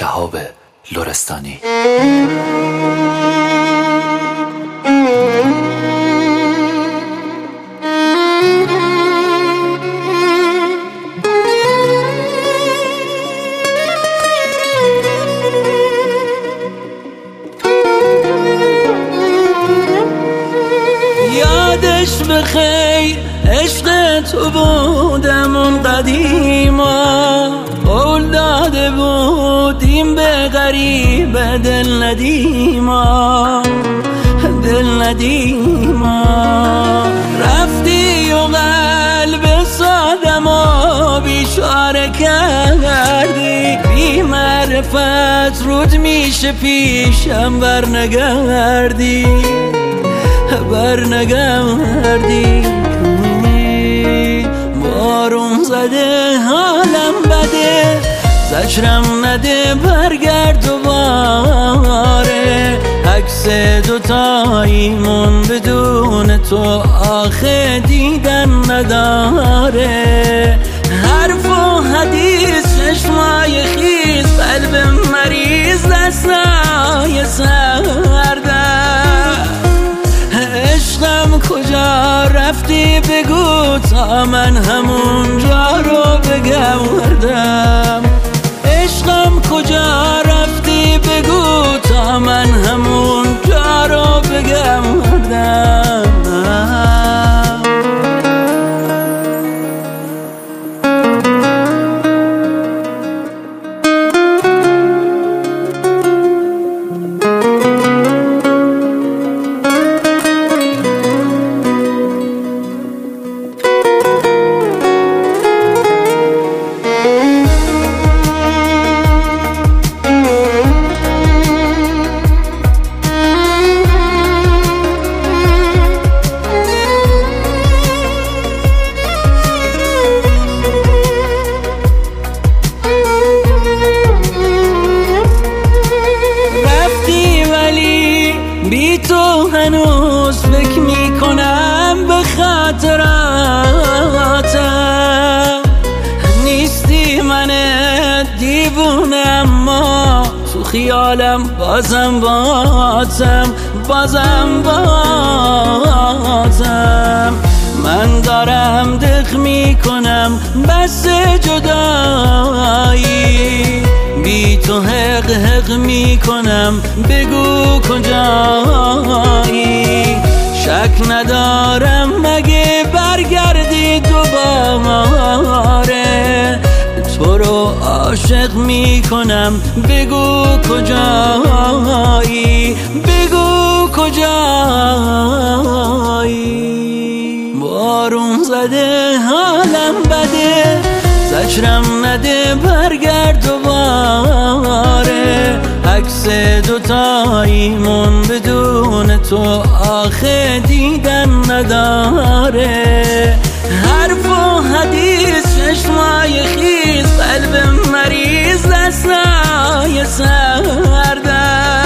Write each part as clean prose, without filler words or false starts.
شهاب لرستانی. یادش بخیر عشق تو بودم اون قدیما، قول داده بودیم به غریب دل ندیما، دل ندیما. رفتی و قلب سادم و بیچاره کردی، بی معرفت رود میشه پیشم برنگردی، برنگردی. بارون زده حالم بده، زجرم نده برگرد دوباره. عکس دوتاییمون بدون تو آخه دیدن نداره. حرف و حدیث چشمای خیز، قلب مریض دستای سرده. عشقم کجا رفتی بگو تا من همون جا رو بگردم. عشقم کجا رفتی بگو تا من همون جا رو بگردم. بی تو هنوز فکر میکنم به خاطراتم. نیستی من دیوونه اما تو خیالم بازم باتم، بازم باتم. من دارم دق میکنم بس جدایی، بی تو حق حق میکنم بگو کجایی. شک ندارم مگه برگردی دوباره، تو رو عاشق میکنم بگو کجایی، بگو کجایی. بارون زده حالم بده، زجرم نده برگرد دوباره. عکس دوتاییمون بدون تو آخه دیدن نداره. حرف و حدیث چشمای خیز، قلب مریض دستای سرده.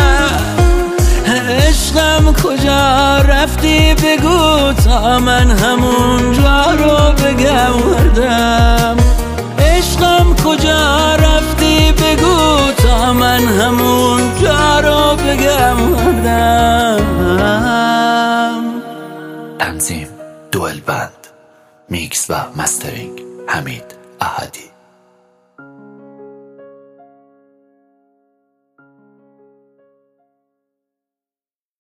عشقم کجا رفتی بگو تا من همون جا رو بگردم. عشقم کجا رفتی بگو تا من همون جا رو بگردم. تنظیم دوئل بند، میکس و مسترینگ حمید احدی.